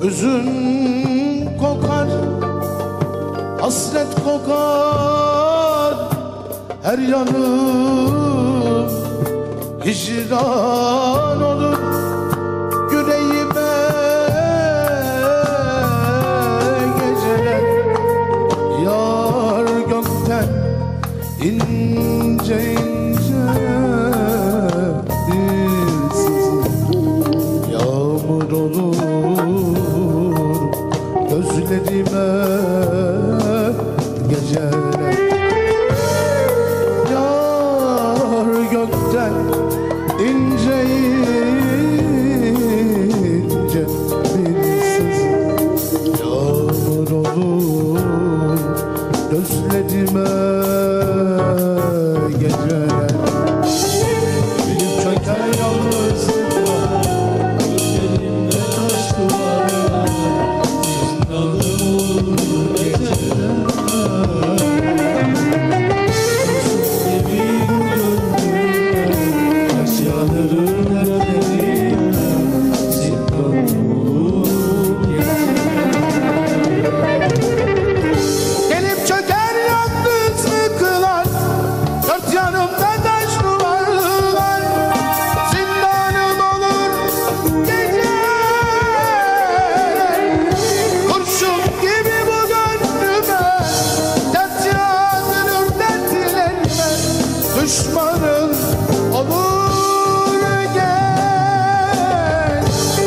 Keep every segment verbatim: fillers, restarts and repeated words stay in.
Üzün kokar, hasret kokar, her yanım hicran olur. Yüreğime geceler yar gökten ince ince bir sızı yağmur olur gözlerime geceler. Yar gökten ince ince bir sızı yağmur olur gözlerime geceler. Benim çöker yalnızlıkla gözlerimde taş duvarlar, zindanım olur geceler. Yusuf gibi gönlümde yaşanırım dertlerimle, zindanım olur geceler. Gelip çöker yalnızlıklar, dört yanımda taş duvarlar, zindanım olur geceler. Kurşun gibi bu gönlüme dert yağdırır dertlerime, düşmanın olur gel.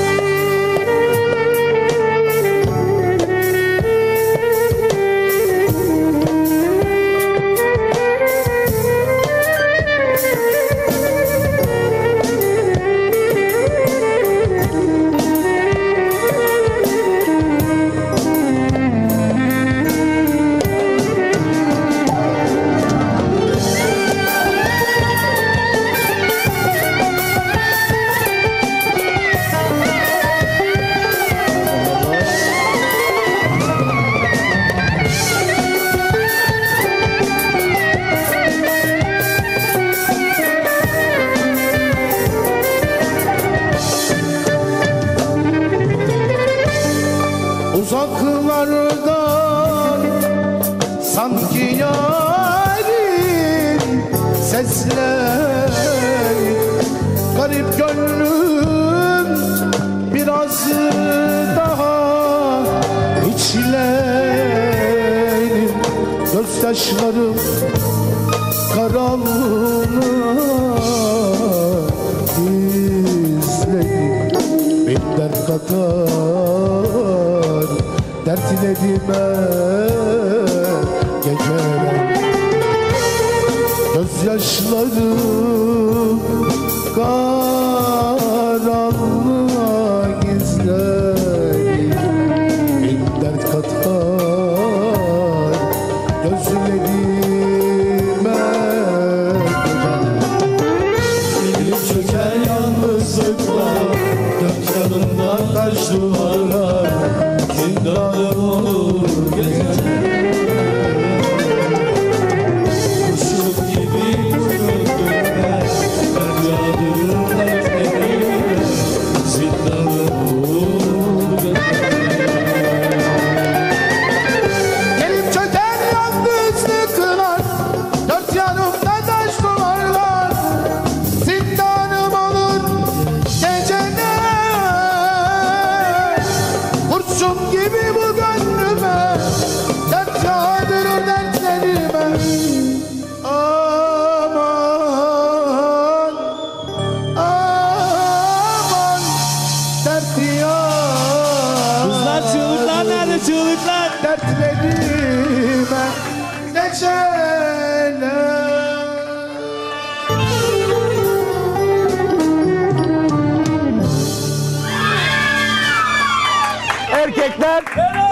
Uzaklardan sanki yarim sesleri, garip gönlüm biraz daha içlerim, gözyaşlarım karanlığa gizlerim. Bir dert kadar dertlerime geceler, gözyaşlarım karanlığa gizlerim. Bir dert kadar gözlerime geceler. Gelip çöker yalnızlıkla, dört yanımda taş duvarlar, zindanım olur geceler. Kurşun gibi gönlümde dert yağdırır dertlerime, zindanım olur geceler. Gelip çöker yalnızlıklar, dört yanımda taş duvarlar, zindanım olur geceler. Kurşun gibi bu gönlüme dert yağdırır dertlerime. Aman, aman dert yağdırır. Kızlar, çığlıklar nerede, çığlıklar? Dertlerime geceler. Erkekler